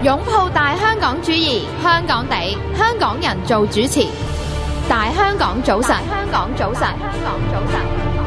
擁抱大香港主義，香港地，香港人做主持。大香港早晨，香港早晨，香港早晨，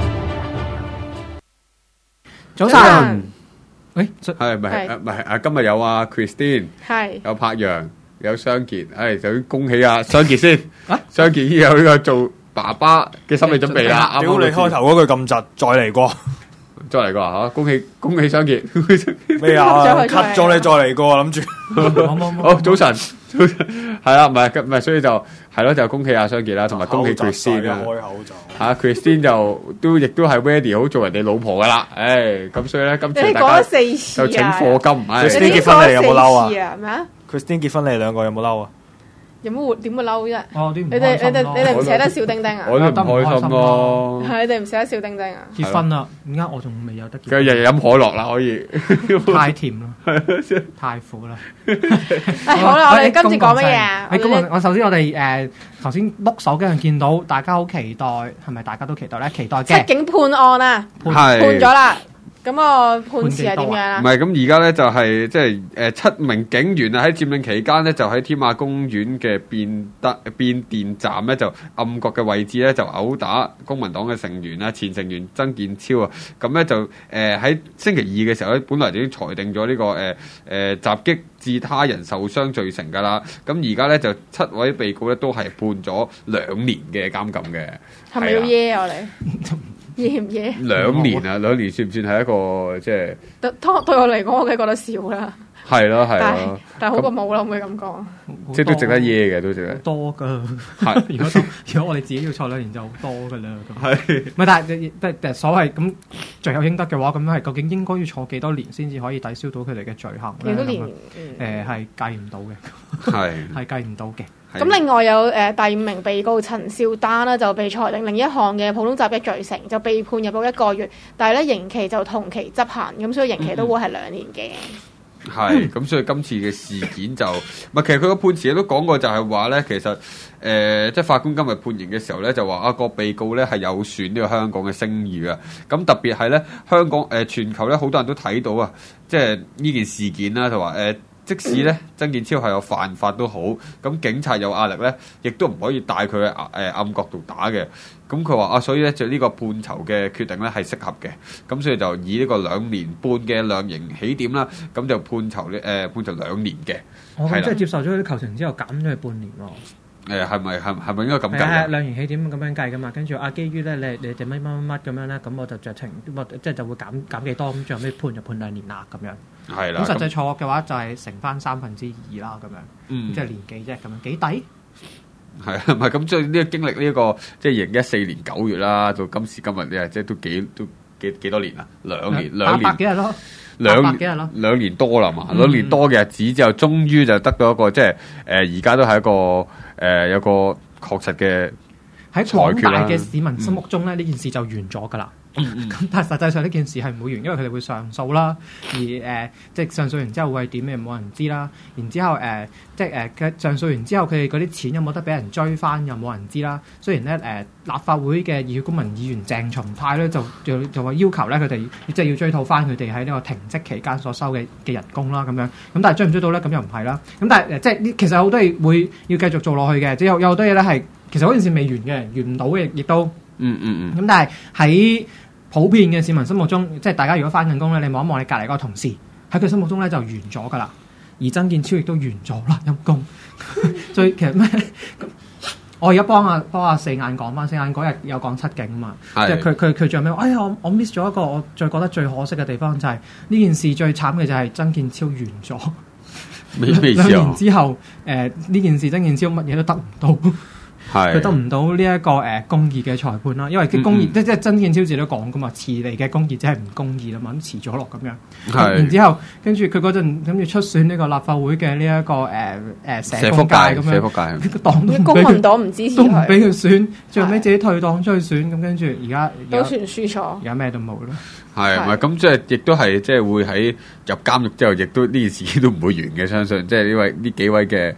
早晨。 係今日有啊 Christine， 係有柏陽，有雙傑，就要恭喜啊雙傑先。雙傑已經有呢個做爸爸嘅心理準備啦。 屌你開頭嗰句咁窒，再嚟過嚇！恭喜雙傑咩啊 ？cut 咗你再嚟過，諗住好早晨係啦，唔係，所以就係咯，就恭喜阿雙傑啦，同埋恭喜 Christine 啦。 開口就嚇 Christine 就亦都係 ready 好做人哋老婆噶啦。咁所以咧今次你講咗4次啊！ 就請課金。 Christine 結婚你有冇嬲啊？ 咩啊 ？Christine 結婚你兩個有冇嬲啊？ 有冇點會嬲啫？ 你哋唔捨得小丁丁啊？ 我都唔開心咯。 係你哋唔捨得小丁丁啊？ 結婚啦，點解我仲未有得結？ 佢日日飲可樂啦，可以。 太甜啦，太苦啦。 好啦，我哋今次講乜嘢啊？ 我首先我哋頭先碌手機上見到大家好期待，係咪大家都期待咧？期待嘅七警判案啊，判咗啦。咁個判詞係點樣啊？ 唔係咁而家咧就係即係7名警員啊喺佔領期間咧就喺添馬公園嘅變電站咧就暗角嘅位置咧就毆打公民黨嘅成員啊前成員曾健超啊，咁咧就喺星期2嘅時候咧本來已經裁定咗呢個襲擊致他人受傷罪成㗎啦，咁而家咧就7位被告咧都係判咗2年嘅監禁嘅。 係咪要耶我哋？耶唔耶 ？2年啊，2年算唔算係一個即係？ 對我嚟講，我梗係覺得少啦。 係咯， 但係好過冇啦，可唔可以咁講？ 即係都值得耶嘅，都值得。 多㗎。 係， 如果我哋自己要坐2年就好多㗎啦。 係。 唔係，但係所謂咁罪有應得嘅話，咁係究竟應該要坐幾多年先至可以抵消到佢哋嘅罪行咧？ 幾多年？ 係計唔到嘅。係計唔到嘅。 咁另外有第5名被告陳少丹啦，就被裁定另一項嘅普通襲擊罪成，就被判入獄1個月，但係咧刑期就同期執行，咁所以刑期都會係2年嘅。 係，咁所以今次嘅事件就，其實佢個判詞都講過，就係話咧，其實即係法官今日判刑嘅時候咧，就話個被告咧係有損呢個香港嘅聲譽啊。咁特別係咧，香港全球咧好多人都睇到啊，即係呢件事件啦，就話即使咧曾健超係有犯法都好，咁警察有壓力咧，亦都唔可以帶佢去暗角度打嘅。咁佢話所以咧就呢個判囚嘅決定咧係適合嘅。咁所以就以呢個2年半嘅量刑起點啦，咁就判囚2年嘅。 即係接受咗啲求情之後減咗佢半年喎。 係咪應該咁計？ 量刑起點咁樣計噶嘛，跟住基於咧你哋乜咁樣咧，咁我就酌情，即係就會減幾多，咁最後尾判就判2年啦咁樣。 係啦。 咁實際錯嘅話就係乘翻2/3啦咁樣，即係年幾啫咁樣幾抵？ 係啊，唔係咁，即係呢個經歷呢個即係2014年9月啦，到今時今日咧，即係都幾多年啦，2年 800幾日咯 ，2幾日咯，2年多啦嘛，2年多嘅日子之後，終於就得到一個即係而家都係一個有個確實嘅喺廣大嘅市民心目中咧，呢件事就完咗㗎啦。咁但係實際上呢件事係唔會完，因為佢哋會上訴啦。而即係上訴完之後會係點嘅，冇人知啦。然之後即係上訴完之後，佢哋嗰啲錢有冇得俾人追翻，又冇人知啦。雖然咧立法會嘅熱血公民議員鄭松泰咧就話要求咧佢哋即係要追討翻佢哋喺呢個停職期間所收嘅人工啦咁樣。咁但係追唔追到咧？咁又唔係啦。咁但係即係其實好多嘢會要繼續做落去嘅，即係有好多嘢咧係其實嗰件事未完嘅，完唔到嘅，亦都咁但係喺普遍嘅市民心目中，即係大家如果翻緊工咧，你望一望你隔離嗰個同事，喺佢心目中咧就完咗㗎啦。而曾健超亦都完咗啦，陰公。所以其實咩？我而家幫阿四眼講翻，四眼嗰日有講7警啊嘛，即係佢最後尾話：哎呀，我 miss 咗一個我最覺得最可惜嘅地方，就係呢件事最慘嘅就係曾健超完咗。2年之後，呢件事曾健超乜嘢都得唔到。佢得唔到呢一個公義嘅裁判啦，因為啲公義即係曾健超自己都講噶嘛，遲嚟嘅公義即係唔公義啦嘛，咁遲咗落咁樣。然之後跟住佢嗰陣諗住出選呢個立法會嘅呢一個社福界咁樣，黨公民黨唔支持佢， 都唔俾佢選，最後尾自己退黨出去選，咁跟住而家都算輸咗， 而家咩都冇咯。 係咪咁？即係亦都係即係會喺入監獄之後，亦都呢件事都唔會完嘅。相信即係呢幾位嘅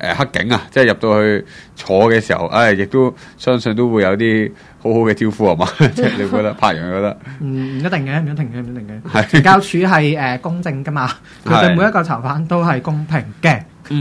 黑警啊，即係入到去坐嘅時候，亦都相信都會有啲好好嘅招呼係嘛？即係你覺得柏楊覺得？ 唔一定嘅，唔一定嘅，唔一定嘅。懲教署係公正噶嘛，佢對每一個囚犯都係公平嘅。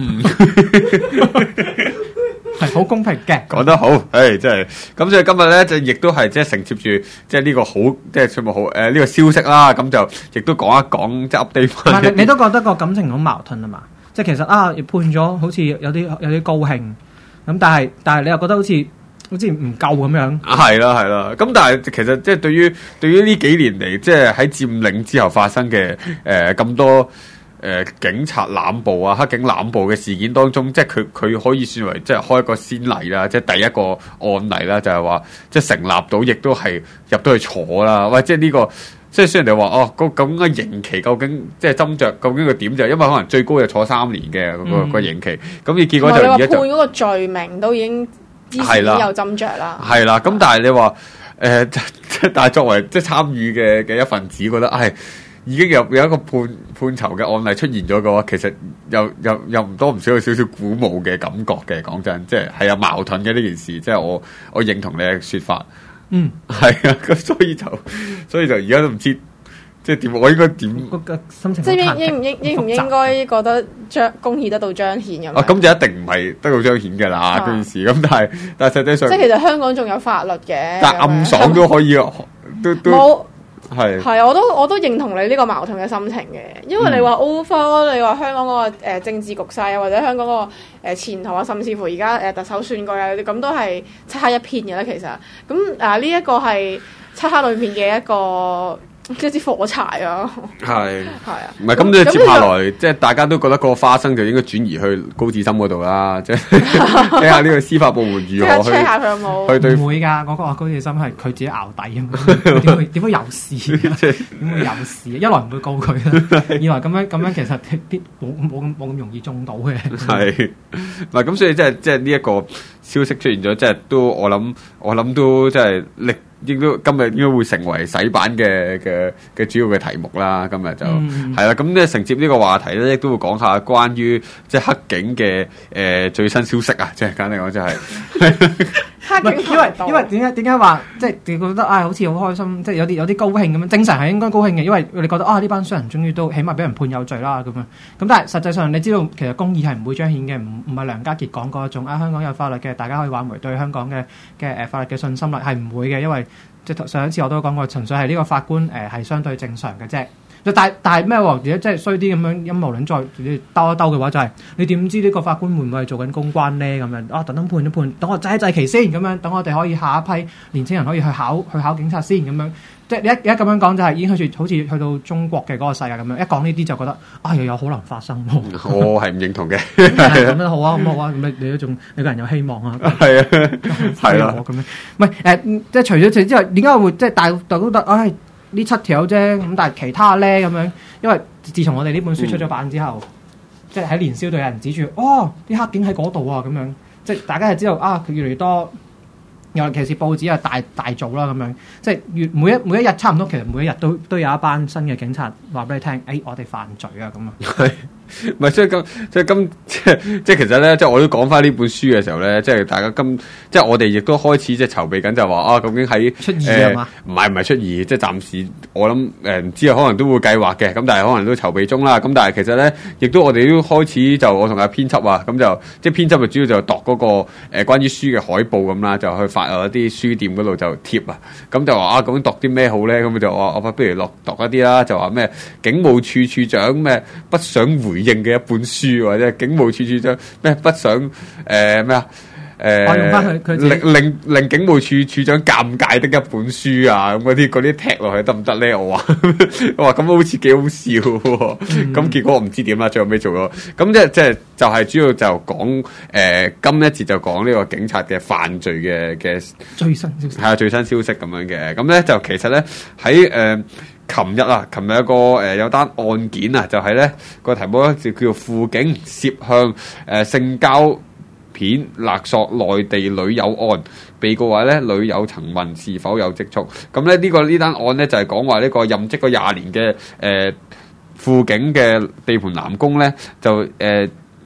係好公平嘅， 講得好，真係咁。所以今日咧就亦都係即係承接住即係呢個好，即係全部好呢個消息啦。咁就亦都講一講，即係 update 翻。 你都覺得個感情好矛盾啊嘛？即係其實判咗好似有啲高興咁，但係你又覺得好似唔夠咁樣。 係啦。咁但係其實即係對於呢幾年嚟，即係喺佔領之後發生嘅咁多。警察濫捕啊，黑警濫捕嘅事件當中，即係佢可以算為即係開一個先例啦，即係第一個案例啦，就係話即係成立到，亦都係入到去坐啦。喂，即係呢個，即係雖然你話咁嘅刑期究竟即係斟酌究竟個點就係，因為可能最高就坐3年嘅個刑期，咁而結果就而家就判嗰個罪名都已經之前已經有斟酌啦。 係啦，咁但係你話但係作為即係參與嘅一份子，覺得已經有一個判囚嘅案例出現咗嘅話，其實又唔多唔少有少少鼓舞嘅感覺嘅。講真，即係有矛盾嘅呢件事，即係我認同你嘅說法。係啊，咁所以就而家都唔知即係點，我應該點個心情？ 即係應唔應該覺得公義得到彰顯咁？ 咁就一定唔係得到彰顯嘅啦，嗰件事。咁但係實際上， 即係其實香港仲有法律嘅， 但係暗爽都可以都冇。 係， 我都認同你呢個矛盾嘅心情嘅，因為你話 overall，你話香港嗰個政治局勢啊，或者香港嗰個前途啊，甚至乎而家特首選舉啊，咁都係漆黑一片嘅啦。其實咁呢一個係漆黑裏面嘅一個一支火柴啊。係啊， 唔係咁，即係接下來即係大家都覺得個花生就應該轉移去高志森嗰度啦，即係睇下呢個司法部門如何去 check 下佢有冇。 唔會㗎，嗰個高志森係佢自己淆底啊嘛，點會有事？點會有事？一來唔會告佢啦，二來咁樣其實冇咁容易中到嘅。係， 唔係咁，所以即係呢一個消息出現咗，即係都我諗都即係今日應該會成為洗版嘅主要嘅題目啦。今日就係啦，咁咧承接呢個話題咧，亦都會講下關於即係黑警嘅最新消息啊！即係簡單講，就係黑警因為點解話即係你覺得好似好開心，即係有啲高興咁樣。正常係應該高興嘅，因為你覺得呢班衰人終於都起碼俾人判有罪啦咁樣。咁但係實際上你知道其實公義係唔會彰顯嘅，唔係梁家傑講過一種香港有法律嘅，大家可以挽回對香港嘅法律嘅信心啦，係唔會嘅，因為即係上一次我都講過，純粹係呢個法官係相對正常嘅啫。但係咩喎？而家即係衰啲咁樣陰謀論再兜一兜嘅話，就係你點知呢個法官會唔會係做緊公關咧？咁樣等判一判，等我制一制期先咁樣，等我哋可以下一批年青人可以去考警察先咁樣。即係你一咁樣講就係已經好似去到中國嘅嗰個世界咁樣。一講呢啲就覺得又有可能發生喎。 我係唔認同嘅。 咁樣好啊，咁好啊，咁你都仲你個人有希望啊。係啊，係啦，咁樣。唔係即係除咗之外，點解會即係大都得？呢7條啫，咁但係其他咧咁樣，因為自從我哋呢本書出咗版之後，即係喺年宵度有人指住，啲黑警喺嗰度啊，咁樣，即係大家係知道佢越嚟越多，尤其是報紙大做啦咁樣，即係每一日差唔多，其實每一日都有一班新嘅警察話俾你聽，我哋犯罪啊咁啊。 唔係，即係其實咧，即係我都講翻呢本書嘅時候咧，即係大家即係我哋亦都開始即係籌備緊，就話究竟喺出二係嘛？ 唔係出二，即係暫時我諗唔知啊，可能都會計劃嘅，咁但係可能都籌備中啦。咁但係其實咧，亦都我哋都開始就我同阿編輯啊，咁就即係編輯就主要就度嗰個關於書嘅海報咁啦，就去發落一啲書店嗰度就貼啊。咁就話究竟讀啲咩好咧？咁就話我不如讀一啲啦，就話咩警務處處長咩不想回應嘅一本書，或者警務處處長咩不想咩啊？ 我用翻佢令警務處處長尷尬的一本書啊！咁嗰啲踢落去得唔得咧？我話咁好似幾好笑喎。咁結果我唔知點啦，最後尾做咗。咁就係主要就講今一節就講呢個警察嘅犯罪嘅最新消息。 係啊，最新消息咁樣嘅。咁咧就其實咧喺琴日有個有單案件啊，就係咧個題目咧就叫做輔警涉向性交片勒索內地女友案，被告話咧女友曾問是否有積蓄。咁咧呢單案咧就係講話呢個任職咗20年嘅輔警嘅地盤男工咧就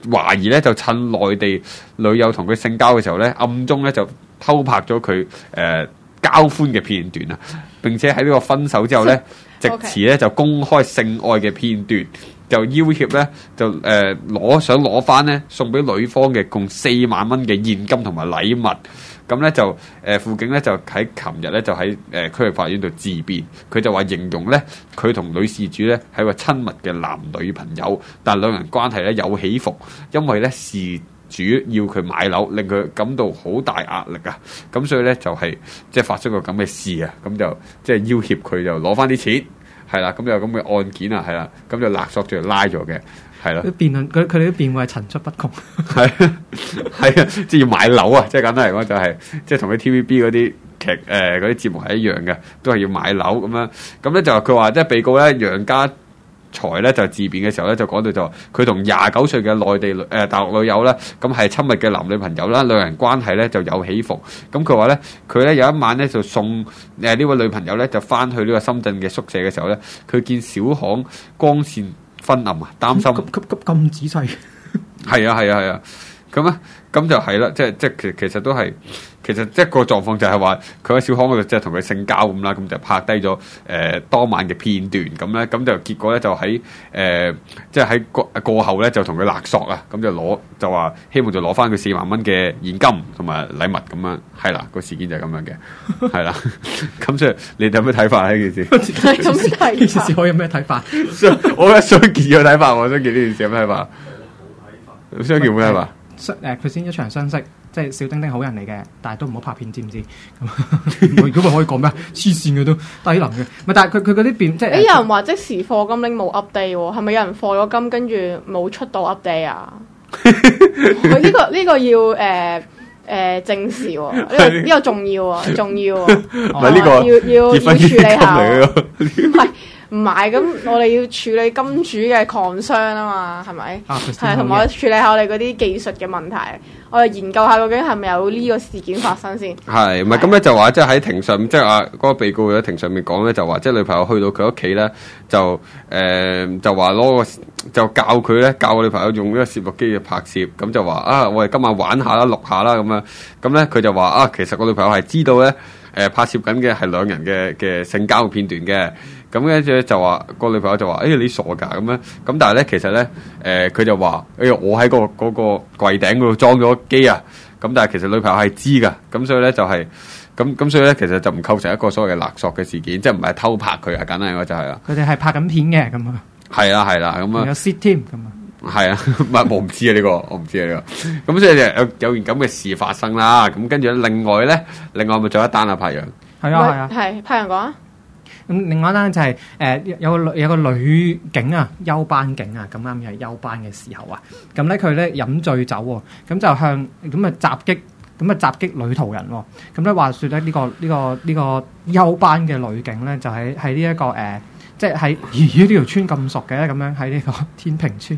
懷疑咧就趁內地女友同佢性交嘅時候咧，暗中咧就偷拍咗佢交歡嘅片段啊，並且喺呢個分手之後咧，藉詞咧就公開性愛嘅片段。就要挾咧，就想攞翻咧送俾女方嘅共4萬蚊嘅現金同埋禮物，咁咧就輔警咧就喺琴日咧就喺區域法院度自辯，佢就話形容咧佢同女事主咧係個親密嘅男女朋友，但兩人關係咧有起伏，因為咧事主要佢買樓，令佢感到好大壓力啊，咁所以咧就係即係發生個咁嘅事啊，咁就即係要挾佢就攞翻啲錢。係啦，咁有咁嘅案件啊，係啦，咁就勒索住拉咗嘅，係啦。 辯論佢哋啲辯護係層出不窮， 係係啊，即係要買樓啊，即係簡單嚟講就係、即係同佢 TVB 嗰啲劇嗰啲節目係一樣嘅，都係要買樓咁樣。咁咧就佢話即係被告咧楊家財咧就自辯嘅時候咧就講到就話佢同29歲嘅內地大陸女友咧咁係親密嘅男女朋友啦，兩人關係咧就有起伏。咁佢話咧佢咧有一晚咧就送呢位女朋友咧就翻去呢個深圳嘅宿舍嘅時候咧，佢見小巷光線昏暗啊，擔心咁仔細。 係啊，咁啊咁就係啦，即係其實都係。其實即係個狀況就係話佢喺小巷嗰度即係同佢性交咁啦，咁就拍低咗當晚嘅片段咁咧，咁就結果咧就喺即係喺過後咧就同佢勒索啊，咁就話希望就攞翻佢4萬蚊嘅現金同埋禮物咁樣，係啦，個事件就係咁樣嘅，係啦，咁所以你哋有咩睇法呢件事？ 咁呢件事可以有咩睇法？ 我覺得相健有睇法，我相健呢件事有咩睇法？相健有咩睇法？ 佢先一場相識，即係小丁丁好人嚟嘅，但係都唔好拍片，知唔知？咁如果咪可以講咩？黐線嘅都低能嘅，唔係，但係佢嗰啲變即係。 有人話即時課金拎冇 update 喎，係咪有人課咗金跟住冇出到 update 啊？呢個要正視喎，呢個重要啊，重要啊！ 唔係呢個要處理下， 唔係。唔係咁，我哋要處理金主嘅抗傷啊嘛，係咪？係同埋我處理下我哋嗰啲技術嘅問題，我哋研究下究竟係咪有呢個事件發生先。 係，唔係咁咧就話即係喺庭上，即係嗰個被告喺庭上面講咧，就話即係女朋友去到佢屋企咧，就話就教佢咧教我女朋友用呢個攝錄機嘅拍攝，咁就話啊，我哋今晚玩下啦，錄下啦咁樣。咁咧佢就話啊，其實個女朋友係知道咧拍攝緊嘅係兩人嘅性交片段嘅。咁跟住就話個女朋友就話：你傻㗎咁樣。咁但係咧，其實咧，佢就話：我喺嗰個櫃頂嗰度裝咗機啊。咁但係其實女朋友係知㗎。咁所以咧就係咁所以咧其實就唔構成一個所謂嘅勒索嘅事件，即係唔係偷拍佢啊？簡單嚟講就係啦。 佢哋係拍緊片嘅咁啊。係啦，咁啊。 有 sit 添咁啊。 係啊，我唔知啊呢個，我唔知啊呢個。咁所以就有件咁嘅事發生啦。咁跟住另外咪仲有一單啊，柏楊。 係啊。 係柏楊講啊。 咁另外一單就係有個女警啊，休班警啊，咁啱又係休班嘅時候啊，咁咧佢咧飲醉酒喎，咁就向咁啊襲擊女途人喎，咁咧話説咧呢個休班嘅女警咧就喺呢一個即係喺呢條村咁熟嘅咁樣喺呢個天平村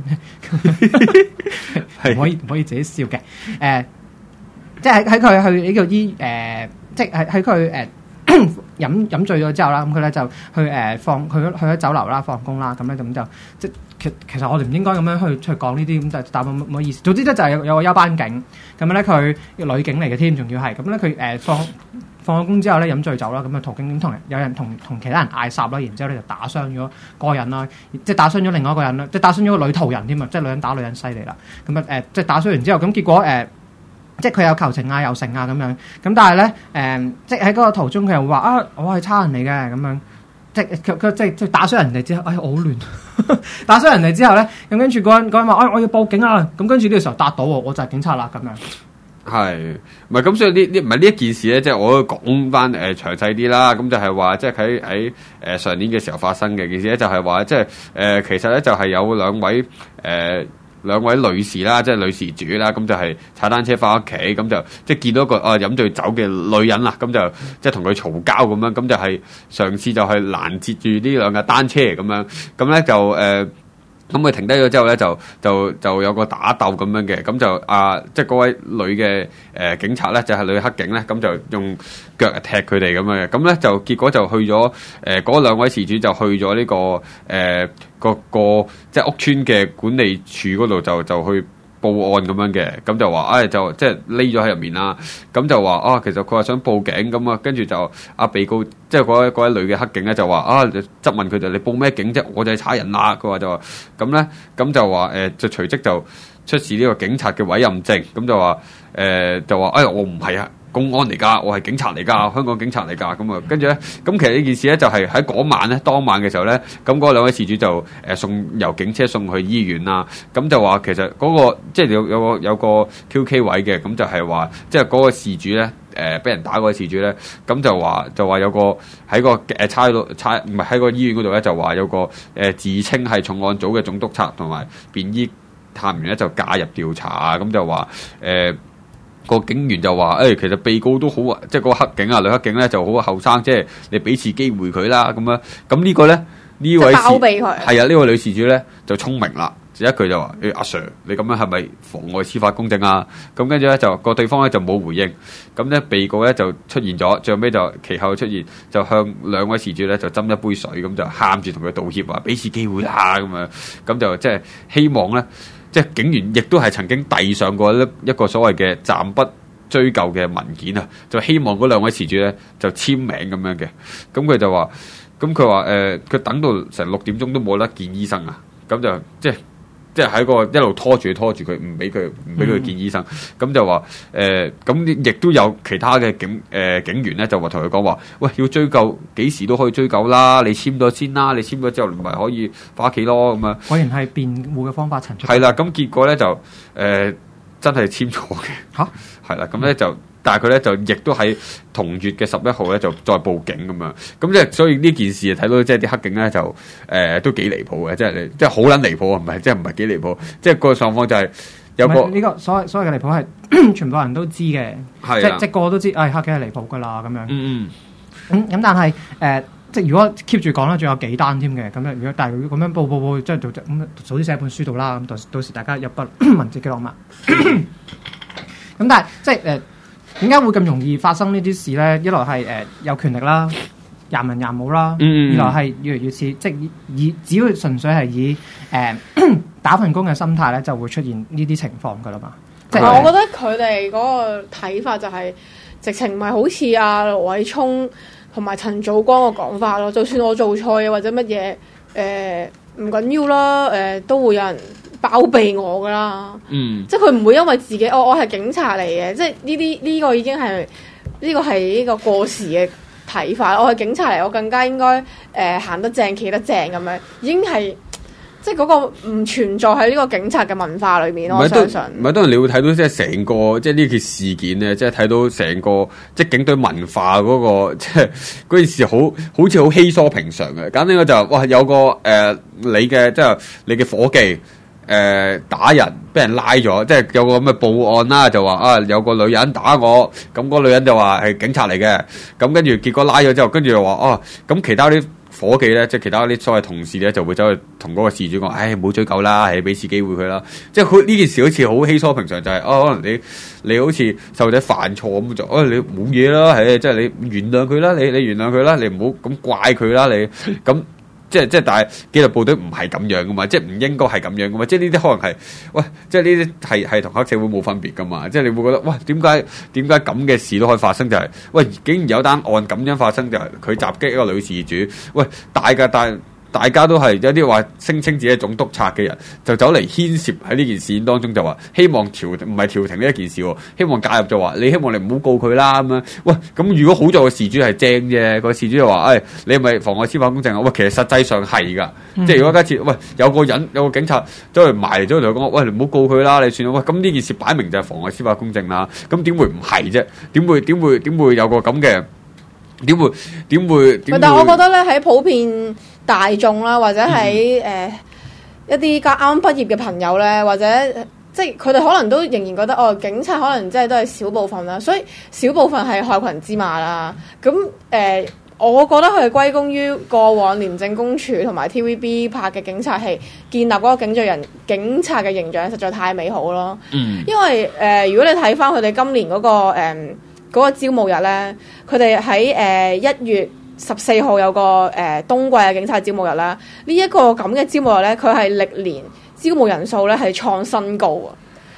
咧，唔可以自己笑嘅，即係喺佢去呢個即係喺佢飲醉咗之後啦，咁佢咧就去去咗酒樓啦，放工啦，咁咧咁就即其實我哋唔應該咁樣去講呢啲咁，但係冇意思。總之咧就係有個休班警，咁咧佢女警嚟嘅添，仲要係咁咧佢放咗工之後咧飲醉酒啦，咁啊途經有人同其他人嗌霎啦，然之後咧就打傷咗個人啦，即係打傷咗另外一個人啦，即係打傷咗個女途人添啊，即係女人打女人犀利啦，咁啊即係打傷完之後，咁結果即係佢有求情啊，有成啊咁樣，咁但係咧即係喺嗰個途中佢又會話啊，我係差人嚟嘅咁樣，即係佢即係打傷人哋之後，我好亂，打傷人哋之後咧，咁跟住嗰人話我要報警啊，咁跟住呢個時候答到我就係警察啦咁樣。 係，唔係咁所以唔係呢一件事咧，即係我都講翻詳細啲啦。咁就係話，即係喺上年嘅時候發生嘅件事咧，就係話即係其實咧就係有兩位女士啦，即係女事主啦，咁就係踩單車翻屋企，咁就即係見到一個飲醉酒嘅女人啦，咁就即係同佢嘈交咁樣，咁就係嘗試就係攔截住呢兩架單車咁樣，咁咧就咁佢停低咗之後咧，就有個打鬥咁樣嘅，咁就即係嗰位女嘅警察咧，就係女黑警咧，咁就用腳踢佢哋咁樣嘅，咁咧就結果就去咗嗰兩位事主就去咗呢個個即係屋村嘅管理處嗰度就去報案咁樣嘅，咁就話就即係匿咗喺入面啦。咁就話其實佢話想報警咁啊，跟住就被告即係嗰位女嘅黑警咧就話質問佢就你報咩警啫？我就係差人啦。佢話就話咁咧，咁就話就隨即就出示呢個警察嘅委任證，咁就話我唔係啊。公安嚟㗎，我係警察嚟㗎，香港警察嚟㗎，咁啊，跟住咧，咁其實呢件事咧就係喺嗰晚咧，當晚嘅時候咧，咁嗰兩位事主就由警車送去醫院啦，咁就話其實嗰個即係有個 QK 位嘅，咁就係話即係嗰個事主咧，俾人打嗰個事主咧，咁就話有個喺個差唔係喺個醫院嗰度咧，就話有個自稱係重案組嘅總督察同埋便衣探員咧就介入調查啊，咁就話個警員就話其實被告都好啊，即係個黑警啊，女黑警咧就好後生，即係你俾次機會佢啦咁樣。咁呢個咧呢位包庇佢係啊，呢位女事主咧就聰明啦，一句就話阿 Sir， 你咁樣係咪妨礙司法公正啊？咁跟住咧就個對方咧就冇回應，咁咧被告咧就出現咗，最後尾就其後出現，就向兩位事主咧就斟一杯水，咁就喊住同佢道歉話俾次機會啦咁樣，咁就即係希望咧。即係警員亦都係曾經遞上過一個所謂嘅暫不追究嘅文件啊，就希望嗰兩位事主咧就簽名咁樣嘅。咁佢就話，咁佢話佢等到成6點鐘都冇得見醫生啊，咁就即係喺個一路拖住佢，唔俾佢見醫生。咁就話咁亦都有其他嘅警員咧，就話同佢講話，喂，要追究幾時都可以追究啦，你簽咗先啦，你簽咗之後咪可以翻屋企咯咁啊。 果然係辯護嘅方法陳出。 係啦，咁結果咧就真係簽咗嘅嚇， 係啦，咁咧就。但係佢咧就亦都喺同月嘅11號咧就再報警咁樣，咁即係所以呢件事睇到即係啲黑警咧就都幾離譜嘅，即係好撚離譜啊！唔係即係唔係幾離譜，即係個狀況就係有個呢個所謂嘅離譜係全部人都知嘅，即個個都知，黑警係離譜㗎啦咁樣。咁但係即係如果 keep 住講啦，仲有幾單添嘅咁樣。如果咁樣報，即係咁早啲寫本書度啦。咁到時大家有筆文字記錄嘛。咁但係即係點解會咁容易發生呢啲事咧？一來係有權力啦，廿文廿武啦；二來係越嚟越似，即係只要純粹係以打份工嘅心態咧，就會出現呢啲情況噶啦嘛。即係我覺得佢哋嗰個睇法就係、直情唔係好似阿盧偉聰同埋陳祖光嘅講法咯。就算我做錯嘢或者乜嘢唔緊要啦，都會有人包庇我噶啦，即係佢唔會因為自己我係警察嚟嘅，即係呢個已經係呢個係呢個過時嘅睇法。我係警察嚟，我更加應該行得正企得正咁樣，已經係即係嗰個唔存在喺呢個警察嘅文化裏面。我相信唔係當然你會睇到即係成個即係呢件事件咧，即係睇到成個即係警隊文化嗰個即係嗰件事好似好稀疏平常嘅。簡單講就係哇有個你嘅即係你嘅夥計。打人，俾人拉咗，即係有個咁嘅報案啦，就話有個女人打我，咁個女人就話係警察嚟嘅，咁跟住結果拉咗之後，跟住又話咁其他啲夥計咧，即係其他啲所謂同事咧，就會走去同嗰個事主講，唔好追究啦，俾次機會佢啦，即係呢件事好似好稀疏平常，就係可能你好似細路仔犯錯咁就，你冇嘢啦，即係你原諒佢啦，你原諒佢啦，你唔好咁怪佢啦，你咁。即係，但係紀律部隊唔係咁樣噶嘛，即係唔應該係咁樣噶嘛，即係呢啲可能係，喂，即係呢啲係同黑社會冇分別噶嘛，即係你會覺得，喂，點解咁嘅事都可以發生？就係，喂，竟然有單案咁樣發生，就係佢襲擊一個女事主，喂，大家都係有啲話聲稱自己係總督察嘅人，就走嚟牽涉喺呢件事件當中，就話希望唔係調停呢一件事，希望介入就話你希望你唔好告佢啦咁樣。喂，咁如果好在個事主係正啫，個事主就話，你係咪妨礙司法公正啊？喂，其實實際上係㗎，即係如果假設喂有個警察走嚟埋嚟咗同佢講，喂，你唔好告佢啦，你算啦。喂，咁呢件事擺明就係妨礙司法公正啦。咁點會唔係啫？點會有個咁嘅？點會？但係我覺得咧喺普遍大眾啦，或者喺一啲啱啱畢業嘅朋友咧，或者即係佢哋可能都仍然覺得警察可能即係都係少部分啦，所以少部分係害群之馬啦。咁我覺得佢係歸功於過往廉政公署同埋 TVB 拍嘅警察戲，建立嗰個警察嘅形象實在太美好咯。因為如果你睇翻佢哋今年嗰個招募日咧，佢哋喺1月14號有個冬季嘅警察招募日啦。呢一個咁嘅招募日咧，佢係歷年招募人數咧係創新高啊！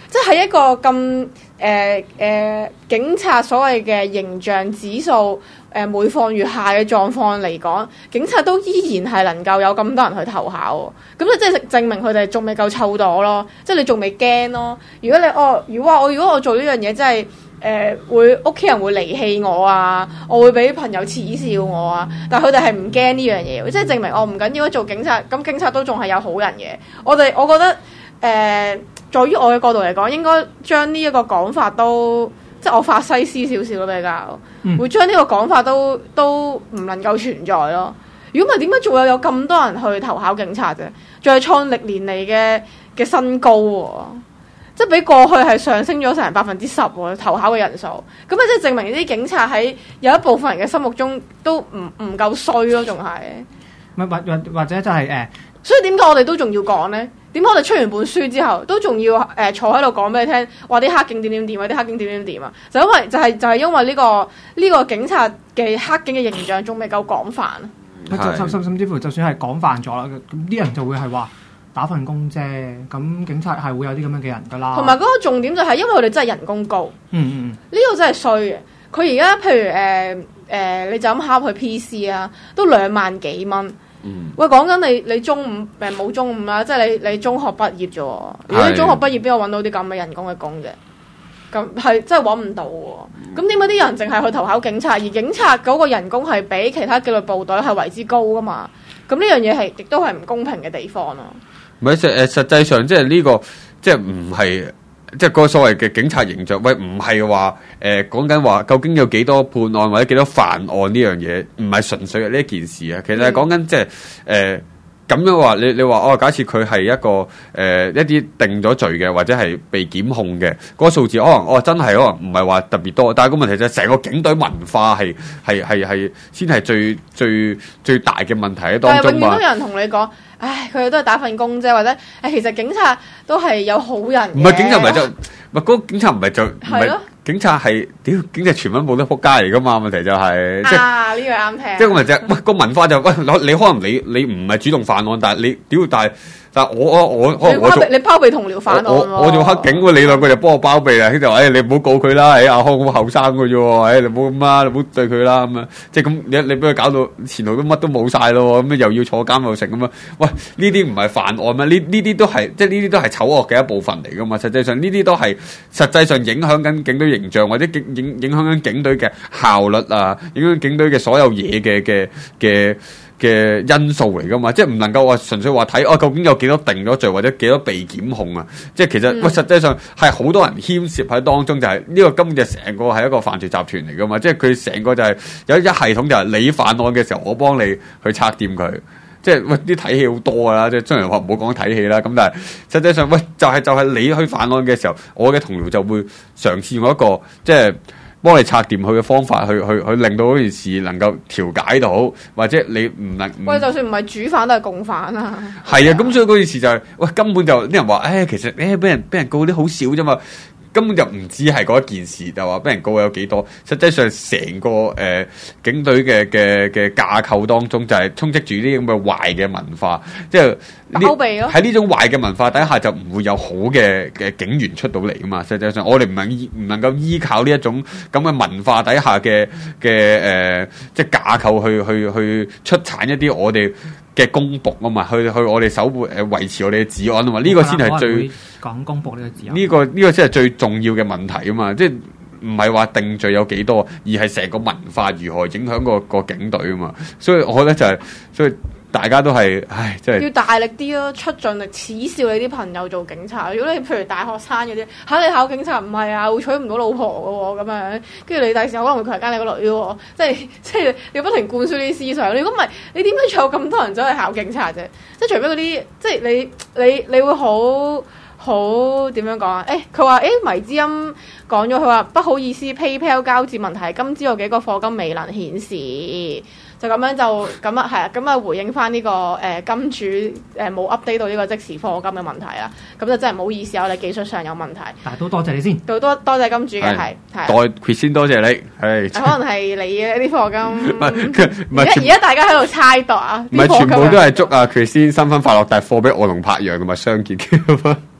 即係喺一個咁警察所謂嘅形象指數每況愈下嘅狀況嚟講，警察都依然係能夠有咁多人去投考，咁就即係證明佢哋仲未夠臭朵咯，即係你仲未驚咯。如果你如果我做呢樣嘢，真係會屋企人會離棄我啊，我會俾朋友恥笑我啊，但係佢哋係唔驚呢樣嘢，即係證明我唔緊要做警察，咁警察都仲係有好人嘅。我覺得在於我嘅角度嚟講，應該將呢一個講法都即係我法西斯少少咯，比較會將呢個講法都唔能夠存在咯。如果唔係點解仲有咁多人去投考警察啫？仲係創歷年嚟嘅新高喎，即係比過去係上升咗成10%喎投考嘅人數。咁啊，即係證明啲警察喺有一部分人嘅心目中都唔夠衰咯，仲係或者就係所以點解我哋都仲要講呢？點解我哋出完本書之後都仲要坐喺度講俾你聽，話啲黑警點點點啊，啲黑警點點點啊？就係因為呢個警察嘅黑警嘅形象仲未夠廣泛。 甚至乎就算係廣泛咗啦，咁啲人就會係話打份工啫。咁警察係會有啲咁樣嘅人噶啦。 同埋嗰個重點就係因為佢哋真係人工高。呢個真係衰嘅。佢而家譬如你就咁考去 PC 啊，都2萬幾蚊。喂，講緊你中五冇中五啦，即係你中學畢業啫喎。如果你中學畢業，邊個揾到啲咁嘅人工嘅工啫？咁係真係揾唔到喎。咁點解啲人淨係去投考警察，而警察嗰個人工係比其他紀律部隊係為之高噶嘛？咁呢樣嘢係亦都係唔公平嘅地方咯。 唔係實際上即係呢個即係唔係。即係嗰個所謂嘅警察形象，喂，唔係話講緊話究竟有幾多判案或者幾多犯案呢樣嘢，唔係純粹係呢一件事啊。其實係講緊即係咁樣話，你話哦，假設佢係一個一啲定咗罪嘅或者係被檢控嘅嗰個數字，可能真係可能唔係話特別多，但係個問題就係成個警隊文化係先係最大嘅問題喺當中嘛。但係永遠都有人同你講。唉，佢哋都係打份工啫，或者其實警察都係有好人。 唔係警察唔係就，唔係嗰個警察唔係就，唔係警察係，屌警察全部冇得仆街嚟噶嘛？問題就係，即係呢個啱聽。 即係個問題就係，喂個文化就，喂你可能你唔係主動犯案，但係你屌但係我做你包庇同僚犯案喎。 我做黑警喎，你兩個就幫我包庇啦。佢就話你唔好告佢啦，阿康好後生嘅啫喎，你唔好咁啦，你唔好對佢啦咁啊。即係咁你俾佢搞到前途都乜都冇晒咯，咁又要坐監又成咁啊。喂，呢啲唔係犯案咩？呢啲都係即係呢啲都係醜惡嘅一部分嚟噶嘛。實際上呢啲都係實際上影響緊警隊形象，或者影響緊警隊嘅效率啊，影響警隊嘅所有嘢嘅因素嚟噶嘛，即係唔能夠話純粹話睇究竟有幾多定咗罪或者幾多被檢控啊？即係其實實際上係好多人牽涉喺當中，就係呢個根本就成個係一個犯罪集團嚟噶嘛。即係佢成個就係有一系統，就係你犯案嘅時候，我幫你去拆掂佢。即係喂啲睇戲好多噶啦，即係雖然話唔好講睇戲啦，咁但係實際上喂就係你去犯案嘅時候，我嘅同僚就會嘗試用一個即係幫你拆掂佢嘅方法去令到嗰件事能夠調解到，或者你唔能喂，就算唔係主犯都係共犯啊。 係啊，咁所以嗰件事就係喂根本就啲人話其實俾人告啲好少啫嘛。根本就唔止係嗰一件事，就話俾人告有幾多。實際上成個警隊嘅架構當中，就係充斥住啲咁嘅壞嘅文化，即係包庇咯。 喺呢種壞嘅文化底下，就唔會有好嘅警員出到嚟噶嘛。實際上，我哋唔能夠依靠呢一種咁嘅文化底下嘅即係架構去出產一啲我哋嘅公僕啊嘛，去我哋守護維持我哋嘅治安啊嘛，呢個先係最講公僕呢個字啊。 呢個先係最重要嘅問題啊嘛，即係唔係話定罪有幾多，而係成個文化如何影響個警隊啊嘛。所以我覺得就係所以。大家都係，真係要大力啲咯，出盡力恥笑你啲朋友做警察。如果你譬如大學生嗰啲，你考警察唔係啊，會娶唔到老婆嘅喎，咁樣跟住你第時可能會強姦你個女喎，即係你不停灌輸呢啲思想。如果唔係，你點解仲有咁多人走去考警察啫？即係除非嗰啲，即係你會好點樣講啊？佢話迷之音講咗，佢話不好意思 PayPal 交接問題，今朝有幾個課金未能顯示。就咁樣咁啊回應翻呢個金主冇 update 到呢個即時課金嘅問題啦，咁就真係唔好意思，我哋技術上有問題。 但係都多謝你先， 多謝金主嘅係代先多謝你，係可能係你嘅啲課金。而家大家喺度猜度啊， 唔係全部都係祝啊佢先新婚快樂，但係貨俾我同柏陽同埋相見嘅。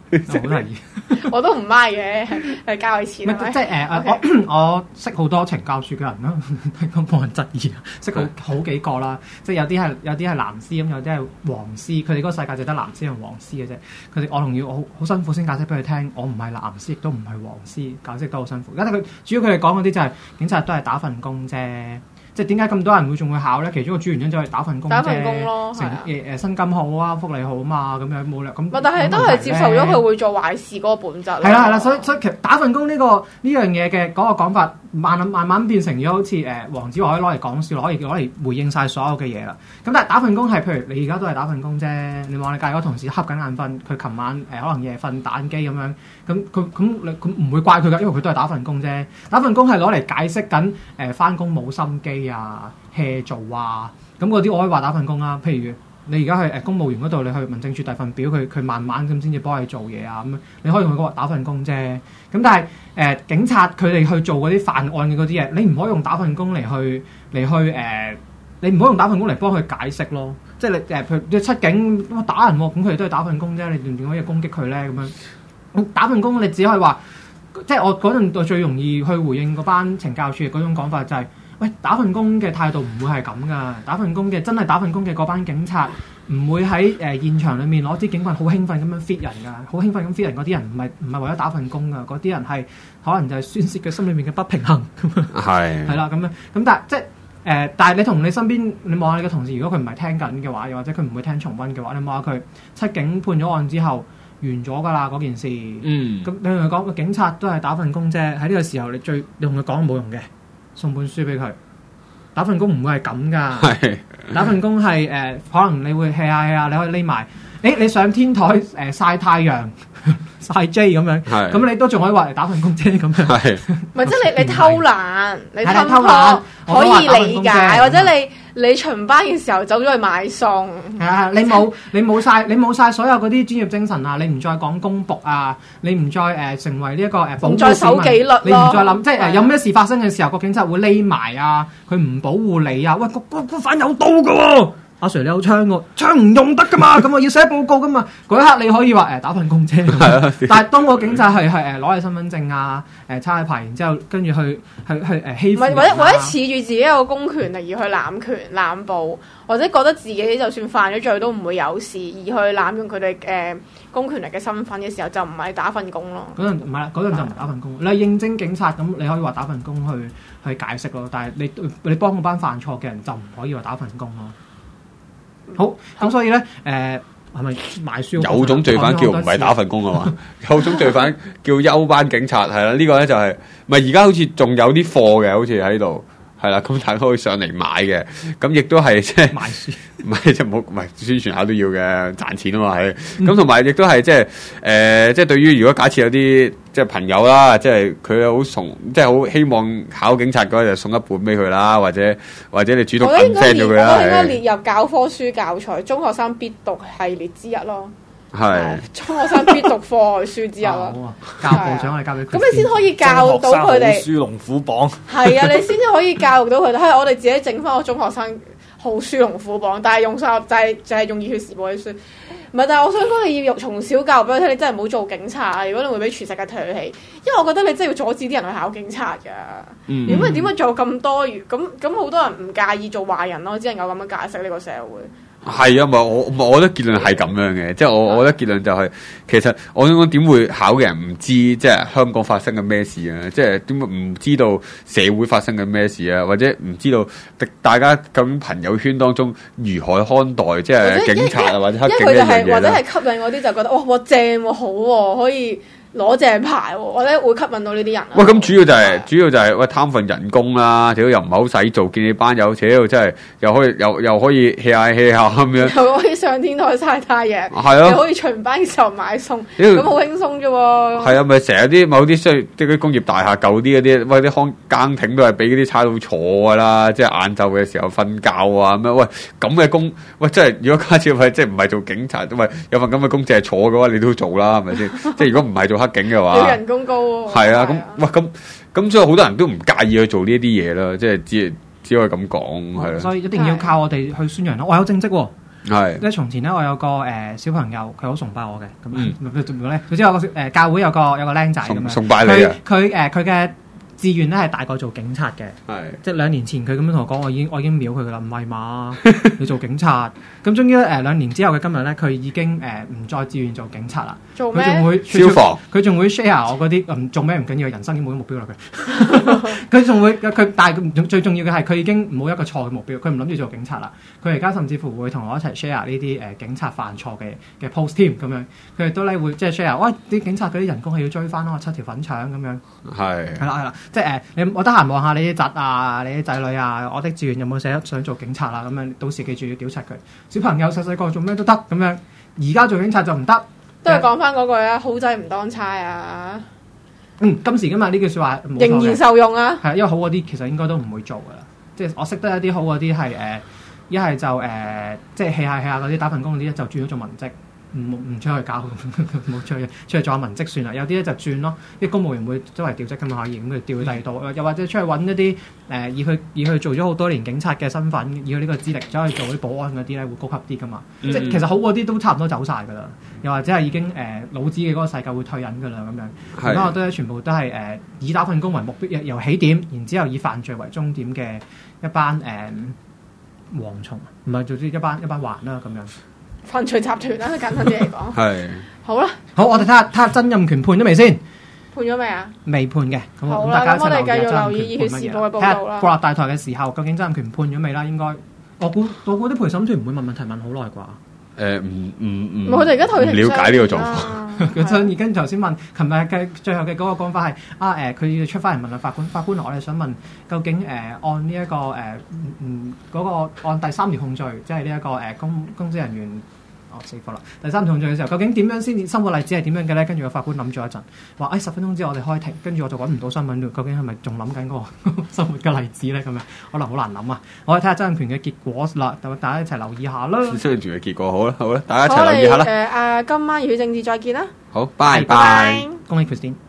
好得意。 我都唔 mind 嘅，係交佢錢係咪？ 即係我識好多懲教署嘅人啦，咁冇人質疑啊。識好幾個啦，即係有啲係藍絲咁，有啲係黃絲。佢哋嗰個世界就得藍絲同黃絲嘅啫。佢哋我仲要好辛苦先解釋俾佢聽，我唔係藍絲，亦都唔係黃絲，解釋得好辛苦。而家主要佢哋講嗰啲就係警察都係打份工啫。即係點解咁多人會仲會考咧？其中一個主要原因就係打份工啫， 打份工咯， 薪金好啊，福利好啊嘛，咁樣冇力咁。 但係都係接受咗佢會做壞事嗰個本質。 係啦，所以其實打份工呢樣嘢嘅嗰個講法，慢慢變成咗好似黃子華可以攞嚟講笑，可以攞嚟回應晒所有嘅嘢啦。咁但係打份工係譬如你而家都係打份工啫，你望你隔離嗰同事瞌緊眼瞓，佢琴晚可能夜瞓打機咁樣，咁佢唔會怪佢㗎，因為佢都係打份工啫。打份工係攞嚟解釋緊返工冇心機啊 hea 做啊，咁嗰啲我可以話打份工啦。譬如你而家去公務員嗰度，你去民政處遞份表，佢慢慢咁先至幫你做嘢啊，咁你可以同佢講話打份工啫。咁但係警察佢哋去做嗰啲犯案嘅嗰啲嘢，你唔可以用打份工嚟去你唔可以用打份工嚟幫佢解釋咯。即係你譬如你七警打人喎，咁佢哋都係打份工啫，你點可以攻擊佢咧？咁樣打份工，你只可以話，即係我嗰陣最容易去回應嗰班懲教處嘅嗰種講法就係。喂，打份工嘅態度唔會係咁噶，打份工嘅真係打份工嘅嗰班警察唔會喺現場裏面攞支警棍好興奮咁樣 fit 人噶，好興奮咁 fit 人嗰啲人唔係為咗打份工噶，嗰啲人係可能就係宣泄佢心裏面嘅不平衡咁樣。係啦，咁樣咁但係即係但係你同你身邊你望下你嘅同事，如果佢唔係聽緊嘅話，又或者佢唔會聽重溫嘅話，你望下佢七警判咗案之後完咗㗎啦嗰件事。咁你同佢講個警察都係打份工啫，喺呢個時候你同佢講冇用嘅。送本書俾佢，打份工唔會係咁噶。打份工係可能你會 hea 下，你可以匿埋。你上天台曬太陽曬 J 咁樣，咁你都仲可以話打份工啫咁樣。 唔係即係你偷懶，你偷懶可以理解，或者你巡班嘅時候走咗去買餸。係啊， 你冇晒所有嗰啲專業精神啊！你唔再講公僕啊！你唔再成為呢一個保護市民， 唔再守紀律咯。 你唔再諗，即係有咩事發生嘅時候，個警察會匿埋啊！佢唔保護你啊！喂，個犯有刀㗎喎！阿 Sir 你有槍喎，槍唔用得噶嘛，咁我要寫報告噶嘛。嗰一刻你可以話打份工啫，但係當個警察係攞你身份證啊，抄你牌，然之後跟住去欺負人啊， 或者恃住自己有公權力而去濫權濫捕，或者覺得自己就算犯咗罪都唔會有事，而去濫用佢哋公權力嘅身份嘅時候，就唔係打份工咯。嗰陣唔係啦，嗰陣就唔打份工。你係應徵警察咁，你可以話打份工去解釋咯。但係你幫嗰班犯錯嘅人就唔可以話打份工咯。好，咁所以咧，係咪賣書？ 有種罪犯叫唔係打份工啊嘛，有種罪犯叫休班警察，係啦，呢個咧就係，咪而家好似仲有啲貨嘅，好似喺度，係啦，咁大家可以上嚟買嘅，咁亦都係即係賣書，唔係即係唔係宣傳下都要嘅，賺錢啊嘛，係，咁同埋亦都係即係即係對於如果假設有啲即係朋友啦，即係佢好崇，即係好希望考警察嗰日就送一本俾佢啦，或者你主動 send 咗佢啦， 我應該列入教科書教材，中學生必讀系列之一咯。係中學生必讀課外書之一咯。 教部長我哋交俾佢， 咁你先可以教到佢哋。 書龍虎榜係啊，你先至可以教育到佢哋。係我哋自己整翻個中學生好書龍虎榜，但係用晒就係用《熱血時報》啲書。唔係，但係我想講你要從小教育俾佢聽，你真係唔好做警察啊！如果你會俾全世界唾棄，因為我覺得你真係要阻止啲人去考警察㗎。如果唔係點解做咁多餘？咁好多人唔介意做壞人咯，只能夠咁樣解釋呢個社會。 係啊，我覺得結論係咁樣嘅，即係我覺得結論就係，其實我想講點會考嘅人唔知即係香港發生緊咩事啊？即係點會唔知道社會發生緊咩事啊？或者唔知道大家究竟朋友圈當中如何看待即係警察啊或者黑警呢樣嘢咧？ 或者係吸引嗰啲就覺得哇正喎，好喎，可以攞正牌喎，或者會吸引到呢啲人。 喂，咁主要就係喂貪份人工啦，屌又唔係好使做，見你班友，屌真係又可以 hea 下咁樣， 又可以上天台曬太陽， 係咯， 又可以巡班嘅時候買餸，咁好輕鬆啫喎。 係啊，咪成日啲某啲即係啲工業大廈舊啲嗰啲，喂啲更亭都係俾嗰啲差佬坐㗎啦，即係晏晝嘅時候瞓覺啊咁樣。喂咁嘅工，喂真係如果假設喂即係唔係做警察，喂有份咁嘅工淨係坐嘅話，你都做啦，係咪先？即係如果唔係做黑警嘅話， 要人工高喎。 係啊，咁喂咁所以好多人都唔介意去做呢一啲嘢啦，即係只可以咁講係啦。 所以一定要靠我哋去宣揚咯。我有正職喎， 係即係從前咧，我有個小朋友，佢好崇拜我嘅，咁咧，佢知我個教會有個僆仔咁樣， 崇拜你啊！ 佢嘅志願咧係大個做警察嘅， 係即係2年前佢咁樣同我講，我已經秒佢噶啦，唔係嘛？你做警察，咁終於2年之後嘅今日咧，佢已經唔再志願做警察啦。 做咩？ 佢仲會消防， 佢仲會 share 我嗰啲做咩唔緊要，人生已經冇咗目標啦佢。佢仲會但係最重要嘅係佢已經冇一個錯嘅目標，佢唔諗住做警察啦。佢而家甚至乎會同我一齊 share 呢啲警察犯錯嘅 post 添咁樣。佢哋都咧會即係 share，喂啲警察嗰啲人工係要追翻咯，7條粉腸咁樣。係啦，即係我得閒望下你啲侄啊，你啲仔女啊，我的志願有冇寫想做警察啊？咁樣到時記住要屌柒佢。小朋友細個做咩都得咁樣，而家做警察就唔得。 都係講翻嗰句啊，好仔唔當差啊！ 今時今日呢句説話仍然受用啊！ 係因為好嗰啲其實應該都唔會做噶啦，即係我識得一啲好嗰啲係一係就即係 hea 下嗰啲打份工嗰啲就轉咗做文職。唔出去搞，冇出去做下文職算啦。有啲咧就轉咯，啲公務員會周圍調職咁可以，咁佢調去第二度。又或者出去揾一啲以佢做咗好多年警察嘅身份，以佢呢個資歷走去做啲保安嗰啲咧，會高級啲噶嘛。即係其實好嗰啲都差唔多走晒噶啦。又或者係已經老子嘅嗰個世界會退隱噶啦咁樣。咁我覺得全部都係以打份工為目標，由起點，然之後以犯罪為終點嘅一班蝗蟲，唔係做啲一班環啦咁樣。 犯罪集團啦，簡單啲嚟講。 係。 好啦， 好，我哋睇下曾蔭權判咗未先？ 判咗未啊？ 未判嘅。 好啦，咁我哋繼續留意《熱血時報》嘅報導啦。 國立大台嘅時候，究竟曾蔭權判咗未啦？應該我估啲陪審團唔會問問題問好耐啩。 唔佢哋而家退庭了解呢個狀況。 佢真而跟頭先問，琴日嘅最後嘅嗰個講法係佢要出翻嚟問下法官，我哋想問究竟按呢一個嗰個按第3條控罪，即係呢一個公職人員。死火啦！第3條控罪嘅時候，究竟點樣先至生活例子係點樣嘅咧？跟住個法官諗咗一陣，話10分鐘之後我哋開庭，跟住我就揾唔到新聞，究竟係咪仲諗緊嗰個生活嘅例子咧？咁樣可能好難諗啊！我哋睇下曾蔭權嘅結果啦，大家一齊留意下啦。 曾蔭權嘅結果好啦，大家一齊留意下啦。 今晚熱血政治再見啦！ 好，拜拜， 恭喜 Christine。